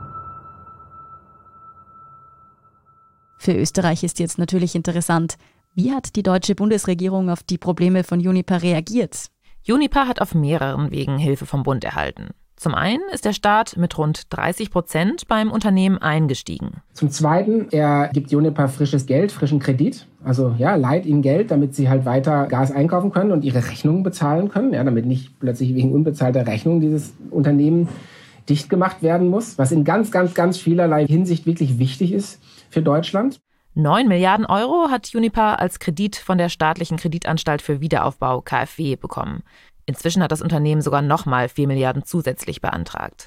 Für Österreich ist jetzt natürlich interessant, wie hat die deutsche Bundesregierung auf die Probleme von Uniper reagiert? Uniper hat auf mehreren Wegen Hilfe vom Bund erhalten. Zum einen ist der Staat mit rund dreißig Prozent beim Unternehmen eingestiegen. Zum Zweiten, er gibt Uniper frisches Geld, frischen Kredit. Also ja, leiht ihnen Geld, damit sie halt weiter Gas einkaufen können und ihre Rechnungen bezahlen können. Ja, damit nicht plötzlich wegen unbezahlter Rechnungen dieses Unternehmen dicht gemacht werden muss. Was in ganz, ganz, ganz vielerlei Hinsicht wirklich wichtig ist für Deutschland. neun Milliarden Euro hat Uniper als Kredit von der staatlichen Kreditanstalt für Wiederaufbau K f W bekommen. Inzwischen hat das Unternehmen sogar nochmal vier Milliarden zusätzlich beantragt.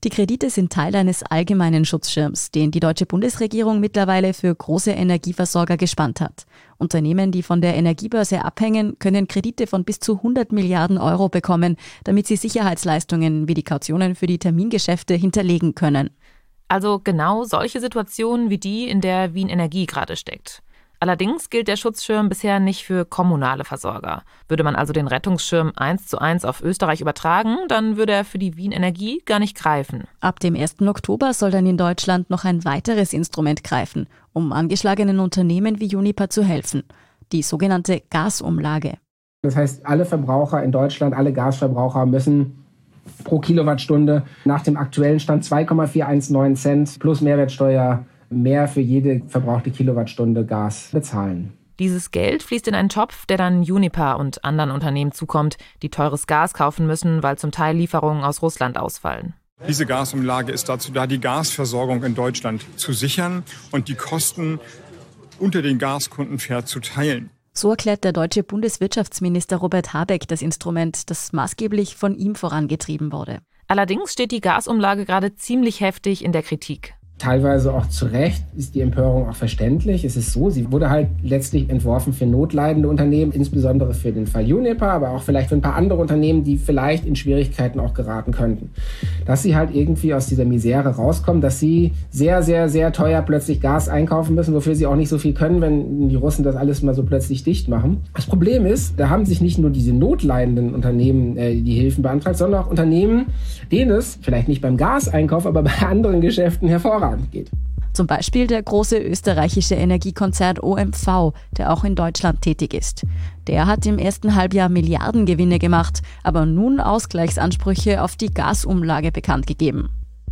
Die Kredite sind Teil eines allgemeinen Schutzschirms, den die deutsche Bundesregierung mittlerweile für große Energieversorger gespannt hat. Unternehmen, die von der Energiebörse abhängen, können Kredite von bis zu hundert Milliarden Euro bekommen, damit sie Sicherheitsleistungen wie die Kautionen für die Termingeschäfte hinterlegen können. Also genau solche Situationen wie die, in der Wien Energie gerade steckt. Allerdings gilt der Schutzschirm bisher nicht für kommunale Versorger. Würde man also den Rettungsschirm eins zu eins auf Österreich übertragen, dann würde er für die Wien Energie gar nicht greifen. Ab dem ersten Oktober soll dann in Deutschland noch ein weiteres Instrument greifen, um angeschlagenen Unternehmen wie Uniper zu helfen. Die sogenannte Gasumlage. Das heißt, alle Verbraucher in Deutschland, alle Gasverbraucher müssen pro Kilowattstunde nach dem aktuellen Stand zwei Komma vier eins neun Cent plus Mehrwertsteuer mehr für jede verbrauchte Kilowattstunde Gas bezahlen. Dieses Geld fließt in einen Topf, der dann Uniper und anderen Unternehmen zukommt, die teures Gas kaufen müssen, weil zum Teil Lieferungen aus Russland ausfallen. Diese Gasumlage ist dazu da, die Gasversorgung in Deutschland zu sichern und die Kosten unter den Gaskunden fair zu teilen. So erklärt der deutsche Bundeswirtschaftsminister Robert Habeck das Instrument, das maßgeblich von ihm vorangetrieben wurde. Allerdings steht die Gasumlage gerade ziemlich heftig in der Kritik. Teilweise auch zu Recht ist die Empörung auch verständlich. Es ist so, sie wurde halt letztlich entworfen für notleidende Unternehmen, insbesondere für den Fall Uniper, aber auch vielleicht für ein paar andere Unternehmen, die vielleicht in Schwierigkeiten auch geraten könnten. Dass sie halt irgendwie aus dieser Misere rauskommen, dass sie sehr, sehr, sehr teuer plötzlich Gas einkaufen müssen, wofür sie auch nicht so viel können, wenn die Russen das alles mal so plötzlich dicht machen. Das Problem ist, da haben sich nicht nur diese notleidenden Unternehmen äh, die Hilfen beantragt, sondern auch Unternehmen, denen es vielleicht nicht beim Gaseinkauf, aber bei anderen Geschäften hervorragend geht. Zum Beispiel der große österreichische Energiekonzern O M V, der auch in Deutschland tätig ist. Der hat im ersten Halbjahr Milliardengewinne gemacht, aber nun Ausgleichsansprüche auf die Gasumlage bekannt gegeben.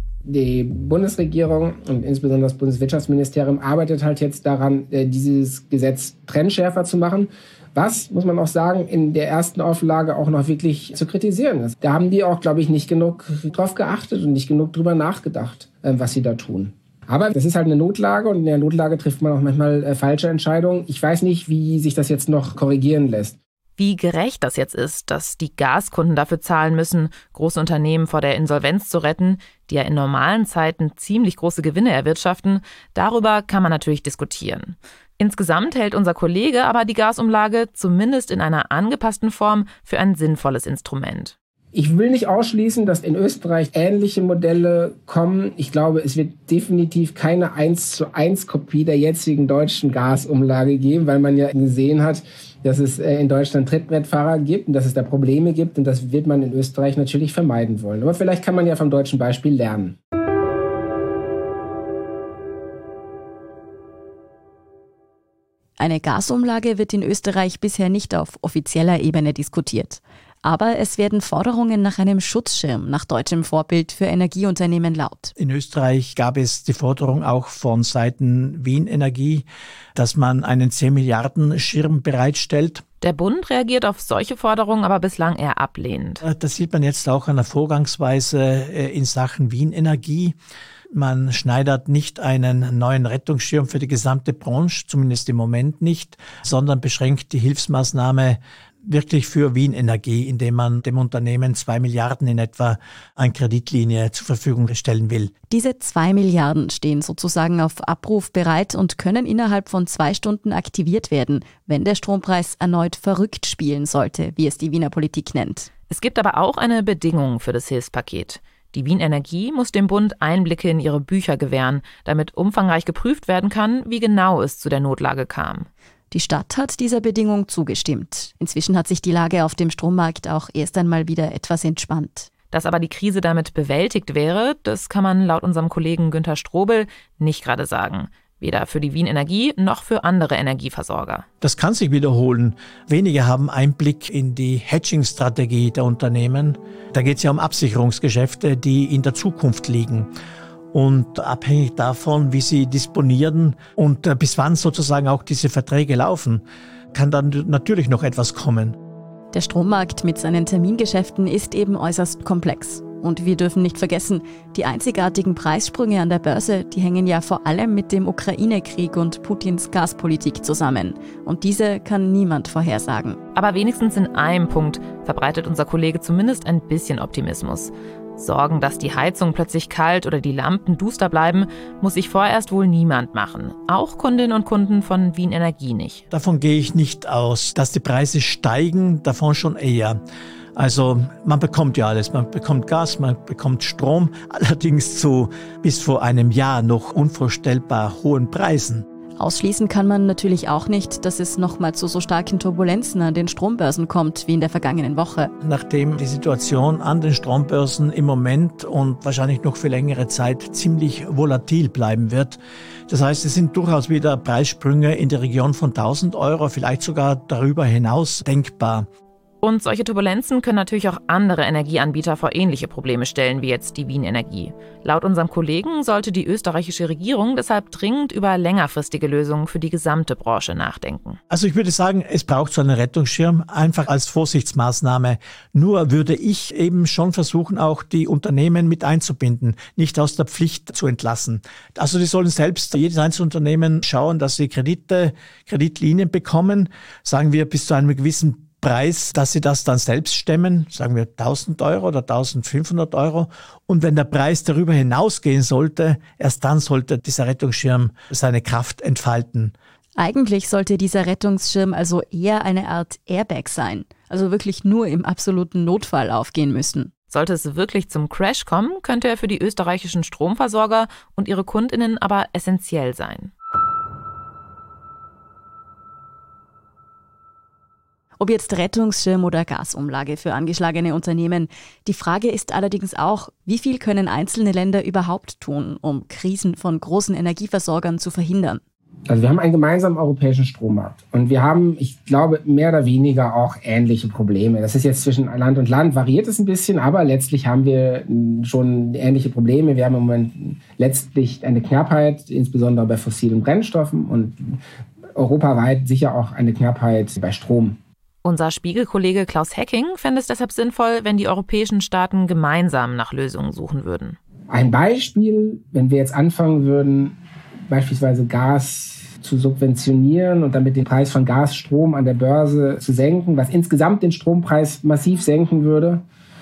Die Bundesregierung und insbesondere das Bundeswirtschaftsministerium arbeitet halt jetzt daran, dieses Gesetz trennschärfer zu machen. Was, muss man auch sagen, in der ersten Auflage auch noch wirklich zu kritisieren ist. Da haben die auch, glaube ich, nicht genug drauf geachtet und nicht genug drüber nachgedacht, was sie da tun. Aber das ist halt eine Notlage und in der Notlage trifft man auch manchmal äh, falsche Entscheidungen. Ich weiß nicht, wie sich das jetzt noch korrigieren lässt. Wie gerecht das jetzt ist, dass die Gaskunden dafür zahlen müssen, große Unternehmen vor der Insolvenz zu retten, die ja in normalen Zeiten ziemlich große Gewinne erwirtschaften, darüber kann man natürlich diskutieren. Insgesamt hält unser Kollege aber die Gasumlage zumindest in einer angepassten Form für ein sinnvolles Instrument. Ich will nicht ausschließen, dass in Österreich ähnliche Modelle kommen. Ich glaube, es wird definitiv keine eins zu eins Kopie der jetzigen deutschen Gasumlage geben, weil man ja gesehen hat, dass es in Deutschland Trittbrettfahrer gibt und dass es da Probleme gibt. Und das wird man in Österreich natürlich vermeiden wollen. Aber vielleicht kann man ja vom deutschen Beispiel lernen. Eine Gasumlage wird in Österreich bisher nicht auf offizieller Ebene diskutiert. Aber es werden Forderungen nach einem Schutzschirm nach deutschem Vorbild für Energieunternehmen laut. In Österreich gab es die Forderung auch von Seiten Wien Energie, dass man einen zehn Milliarden Schirm bereitstellt. Der Bund reagiert auf solche Forderungen aber bislang eher ablehnend. Das sieht man jetzt auch an der Vorgangsweise in Sachen Wien Energie. Man schneidert nicht einen neuen Rettungsschirm für die gesamte Branche, zumindest im Moment nicht, sondern beschränkt die Hilfsmaßnahme wirklich für Wien Energie, indem man dem Unternehmen zwei Milliarden in etwa an Kreditlinie zur Verfügung stellen will. Diese zwei Milliarden stehen sozusagen auf Abruf bereit und können innerhalb von zwei Stunden aktiviert werden, wenn der Strompreis erneut verrückt spielen sollte, wie es die Wiener Politik nennt. Es gibt aber auch eine Bedingung für das Hilfspaket. Die Wien Energie muss dem Bund Einblicke in ihre Bücher gewähren, damit umfangreich geprüft werden kann, wie genau es zu der Notlage kam. Die Stadt hat dieser Bedingung zugestimmt. Inzwischen hat sich die Lage auf dem Strommarkt auch erst einmal wieder etwas entspannt. Dass aber die Krise damit bewältigt wäre, das kann man laut unserem Kollegen Günther Strobel nicht gerade sagen. Weder für die Wien Energie noch für andere Energieversorger. Das kann sich wiederholen. Wenige haben Einblick in die Hedging-Strategie der Unternehmen. Da geht es ja um Absicherungsgeschäfte, die in der Zukunft liegen. Und abhängig davon, wie sie disponieren und bis wann sozusagen auch diese Verträge laufen, kann dann natürlich noch etwas kommen. Der Strommarkt mit seinen Termingeschäften ist eben äußerst komplex. Und wir dürfen nicht vergessen, die einzigartigen Preissprünge an der Börse, die hängen ja vor allem mit dem Ukraine-Krieg und Putins Gaspolitik zusammen. Und diese kann niemand vorhersagen. Aber wenigstens in einem Punkt verbreitet unser Kollege zumindest ein bisschen Optimismus. Sorgen, dass die Heizung plötzlich kalt oder die Lampen duster bleiben, muss sich vorerst wohl niemand machen. Auch Kundinnen und Kunden von Wien Energie nicht. Davon gehe ich nicht aus. Dass die Preise steigen, davon schon eher. Also man bekommt ja alles. Man bekommt Gas, man bekommt Strom, allerdings zu bis vor einem Jahr noch unvorstellbar hohen Preisen. Ausschließen kann man natürlich auch nicht, dass es nochmal zu so starken Turbulenzen an den Strombörsen kommt wie in der vergangenen Woche. Nachdem die Situation an den Strombörsen im Moment und wahrscheinlich noch für längere Zeit ziemlich volatil bleiben wird. Das heißt, es sind durchaus wieder Preissprünge in der Region von tausend Euro, vielleicht sogar darüber hinaus denkbar. Und solche Turbulenzen können natürlich auch andere Energieanbieter vor ähnliche Probleme stellen, wie jetzt die Wien Energie. Laut unserem Kollegen sollte die österreichische Regierung deshalb dringend über längerfristige Lösungen für die gesamte Branche nachdenken. Also ich würde sagen, es braucht so einen Rettungsschirm, einfach als Vorsichtsmaßnahme. Nur würde ich eben schon versuchen, auch die Unternehmen mit einzubinden, nicht aus der Pflicht zu entlassen. Also die sollen selbst, jedes einzelne Unternehmen schauen, dass sie Kredite, Kreditlinien bekommen, sagen wir bis zu einem gewissen Preis, dass sie das dann selbst stemmen, sagen wir tausend Euro oder eintausendfünfhundert Euro. Und wenn der Preis darüber hinausgehen sollte, erst dann sollte dieser Rettungsschirm seine Kraft entfalten. Eigentlich sollte dieser Rettungsschirm also eher eine Art Airbag sein, also wirklich nur im absoluten Notfall aufgehen müssen. Sollte es wirklich zum Crash kommen, könnte er für die österreichischen Stromversorger und ihre KundInnen aber essentiell sein. Ob jetzt Rettungsschirm oder Gasumlage für angeschlagene Unternehmen. Die Frage ist allerdings auch, wie viel können einzelne Länder überhaupt tun, um Krisen von großen Energieversorgern zu verhindern? Also wir haben einen gemeinsamen europäischen Strommarkt und wir haben, ich glaube, mehr oder weniger auch ähnliche Probleme. Das ist jetzt zwischen Land und Land, variiert es ein bisschen, aber letztlich haben wir schon ähnliche Probleme. Wir haben im Moment letztlich eine Knappheit, insbesondere bei fossilen Brennstoffen und europaweit sicher auch eine Knappheit bei Strom. Unser Spiegel-Kollege Klaus Hecking fände es deshalb sinnvoll, wenn die europäischen Staaten gemeinsam nach Lösungen suchen würden. Ein Beispiel, wenn wir jetzt anfangen würden, beispielsweise Gas zu subventionieren und damit den Preis von Gas, Strom an der Börse zu senken, was insgesamt den Strompreis massiv senken würde,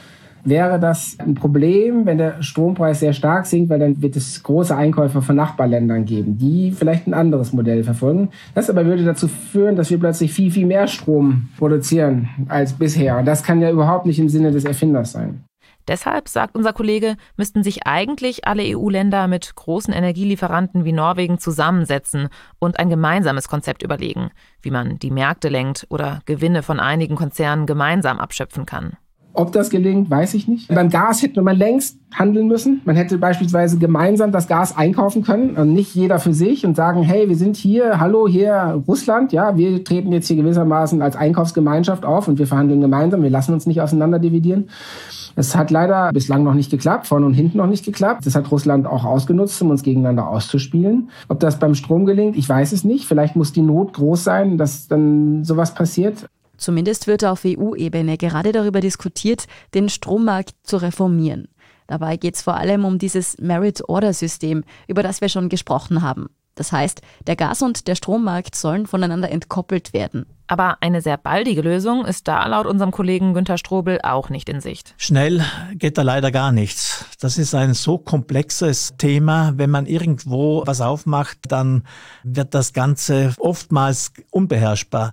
wäre das ein Problem, wenn der Strompreis sehr stark sinkt, weil dann wird es große Einkäufer von Nachbarländern geben, die vielleicht ein anderes Modell verfolgen. Das aber würde dazu führen, dass wir plötzlich viel, viel mehr Strom produzieren als bisher. Und das kann ja überhaupt nicht im Sinne des Erfinders sein. Deshalb, sagt unser Kollege, müssten sich eigentlich alle E U-Länder mit großen Energielieferanten wie Norwegen zusammensetzen und ein gemeinsames Konzept überlegen, wie man die Märkte lenkt oder Gewinne von einigen Konzernen gemeinsam abschöpfen kann. Ob das gelingt, weiß ich nicht. Beim Gas hätte man längst handeln müssen. Man hätte beispielsweise gemeinsam das Gas einkaufen können und nicht jeder für sich und sagen, hey, wir sind hier, hallo, hier Russland, ja, wir treten jetzt hier gewissermaßen als Einkaufsgemeinschaft auf und wir verhandeln gemeinsam, wir lassen uns nicht auseinander dividieren. Es hat leider bislang noch nicht geklappt, vorne und hinten noch nicht geklappt. Das hat Russland auch ausgenutzt, um uns gegeneinander auszuspielen. Ob das beim Strom gelingt, ich weiß es nicht. Vielleicht muss die Not groß sein, dass dann sowas passiert. Zumindest wird auf E U-Ebene gerade darüber diskutiert, den Strommarkt zu reformieren. Dabei geht es vor allem um dieses Merit-Order-System, über das wir schon gesprochen haben. Das heißt, der Gas- und der Strommarkt sollen voneinander entkoppelt werden. Aber eine sehr baldige Lösung ist da laut unserem Kollegen Günther Strobel auch nicht in Sicht. Schnell geht da leider gar nichts. Das ist ein so komplexes Thema. Wenn man irgendwo was aufmacht, dann wird das Ganze oftmals unbeherrschbar.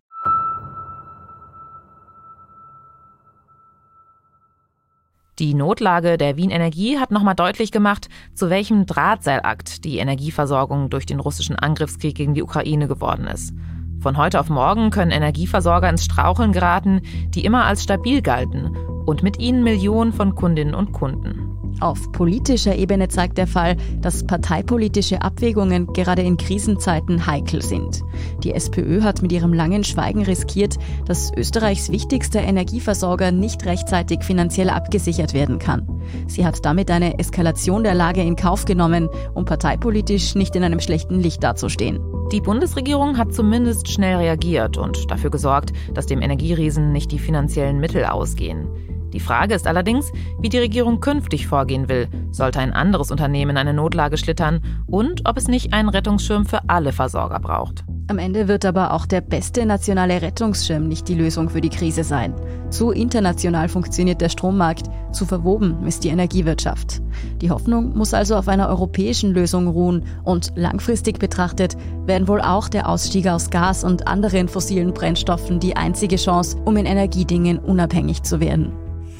Die Notlage der Wien Energie hat nochmal deutlich gemacht, zu welchem Drahtseilakt die Energieversorgung durch den russischen Angriffskrieg gegen die Ukraine geworden ist. Von heute auf morgen können Energieversorger ins Straucheln geraten, die immer als stabil galten, und mit ihnen Millionen von Kundinnen und Kunden. Auf politischer Ebene zeigt der Fall, dass parteipolitische Abwägungen gerade in Krisenzeiten heikel sind. Die SPÖ hat mit ihrem langen Schweigen riskiert, dass Österreichs wichtigster Energieversorger nicht rechtzeitig finanziell abgesichert werden kann. Sie hat damit eine Eskalation der Lage in Kauf genommen, um parteipolitisch nicht in einem schlechten Licht dazustehen. Die Bundesregierung hat zumindest schnell reagiert und dafür gesorgt, dass dem Energieriesen nicht die finanziellen Mittel ausgehen. Die Frage ist allerdings, wie die Regierung künftig vorgehen will, sollte ein anderes Unternehmen in eine Notlage schlittern und ob es nicht einen Rettungsschirm für alle Versorger braucht. Am Ende wird aber auch der beste nationale Rettungsschirm nicht die Lösung für die Krise sein. Zu international funktioniert der Strommarkt, zu verwoben ist die Energiewirtschaft. Die Hoffnung muss also auf einer europäischen Lösung ruhen und langfristig betrachtet werden wohl auch der Ausstieg aus Gas und anderen fossilen Brennstoffen die einzige Chance, um in Energiedingen unabhängig zu werden.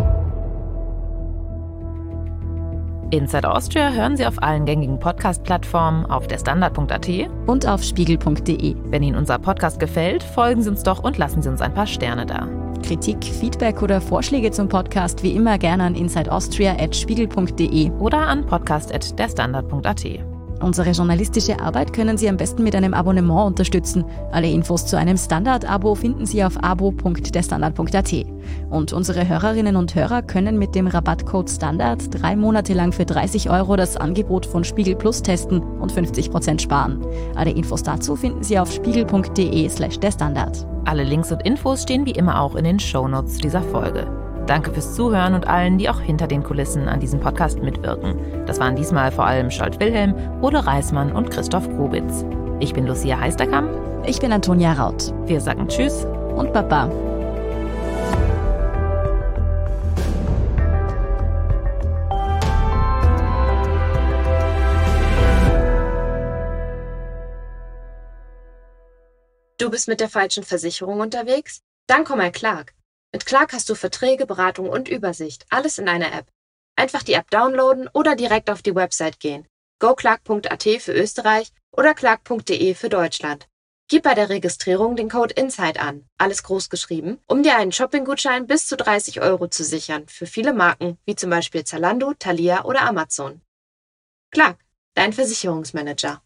Inside Austria hören Sie auf allen gängigen Podcast-Plattformen, auf der Standard punkt a t und auf spiegel punkt d e. Wenn Ihnen unser Podcast gefällt, folgen Sie uns doch und lassen Sie uns ein paar Sterne da. Kritik, Feedback oder Vorschläge zum Podcast wie immer gerne an insideaustria at spiegel punkt d e oder an podcast at der standard punkt a t. Unsere journalistische Arbeit können Sie am besten mit einem Abonnement unterstützen. Alle Infos zu einem Standard-Abo finden Sie auf abo punkt der standard punkt a t. Und unsere Hörerinnen und Hörer können mit dem Rabattcode STANDARD drei Monate lang für dreißig Euro das Angebot von Spiegel Plus testen und fünfzig Prozent sparen. Alle Infos dazu finden Sie auf spiegel punkt d e slash der Standard. Alle Links und Infos stehen wie immer auch in den Shownotes dieser Folge. Danke fürs Zuhören und allen, die auch hinter den Kulissen an diesem Podcast mitwirken. Das waren diesmal vor allem Scholt-Wilhelm, Ode Reismann und Christoph Grubitz. Ich bin Lucia Heisterkamp. Ich bin Antonia Raut. Wir sagen Tschüss und Baba. Du bist mit der falschen Versicherung unterwegs? Dann komm mal Clark. Mit Clark hast du Verträge, Beratung und Übersicht, alles in einer App. Einfach die App downloaden oder direkt auf die Website gehen. go clark punkt a t für Österreich oder clark punkt d e für Deutschland. Gib bei der Registrierung den Code INSIDE an, alles groß geschrieben, um dir einen Shopping-Gutschein bis zu dreißig Euro zu sichern für viele Marken, wie zum Beispiel Zalando, Thalia oder Amazon. Clark, dein Versicherungsmanager.